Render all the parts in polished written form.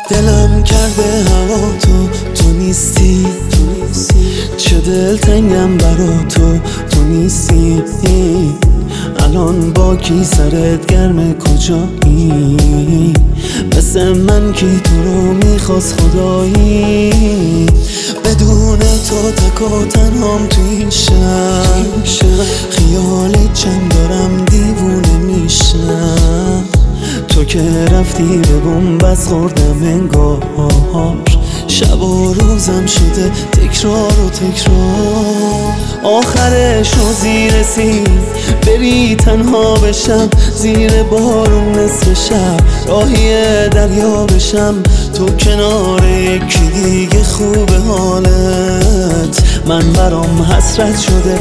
دلم کرده هوا تو نیستی. چه دلتنگم برا تو نیستی. الان با کی سرت گرمه کجایی؟ مثل من کی تو رو میخواست خدایی؟ بدون تو تک و تنهام تو این شهر، خیال چند دارم دیوونه میشم. تو که رفتی به بن‌بست خوردم انگار، شب و روزم شده تکرار و تکرار. آخرش روزی رسید بری تنها بشم، زیر بارون نصف شب راهی دریا بشم. تو کنار یکی دیگه خوبه حالت، من برام حسرت شده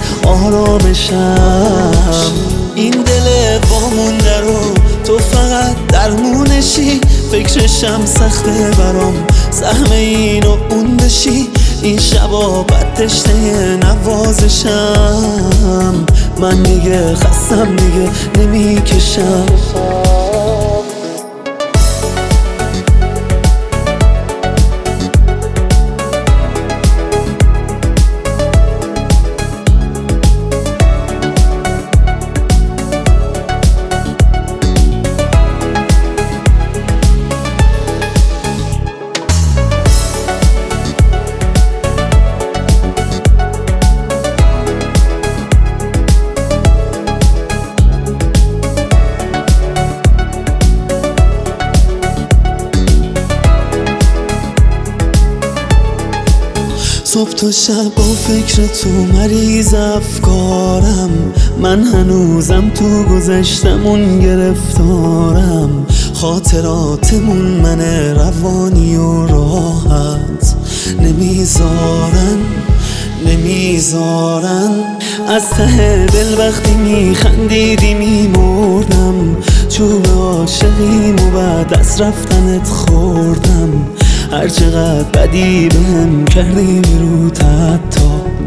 آرامشم. این دل وامونده رو تو فقط درمونشی، فکرشم سخته برام سهم این و اون بشی. این شبا بد تشنه نوازشم، من دیگه خستم دیگه نمیکشم. صبح تا شب با فکر تو مریض افکارم، من هنوزم تو گذشتمون گرفتارم. خاطراتمون من روانی و راحت نمیذارن. از ته دل وقتی میخندیدی میمردم، چوب عاشقیم و بعد از رفتنت خوردم. هر چقدر بدی بهم کردی بیروت حتی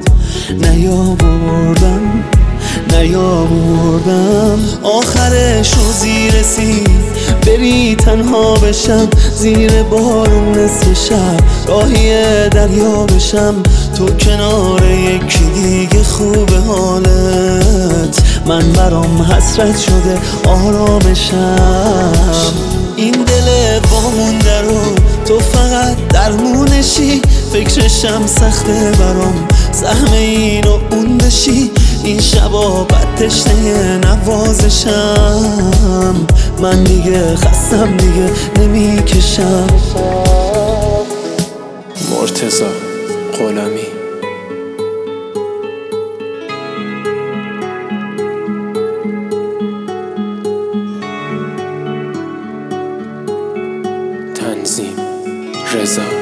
نیاوردم. آخرش روزی رسید بری تنها بشم، زیر بارون نصف شب راهی دریا بشم. تو کنار یکی دیگه خوبه حالت، من برام حسرت شده آرامشم. این دل وامونده رو تو فقط درمونشی، فکرشم سخته برام سهم این و اون بشی. این شبا بد تشنه نوازشم، من دیگه خستم دیگه نمیکشم. مرتضی غلامی. تنظیم رضا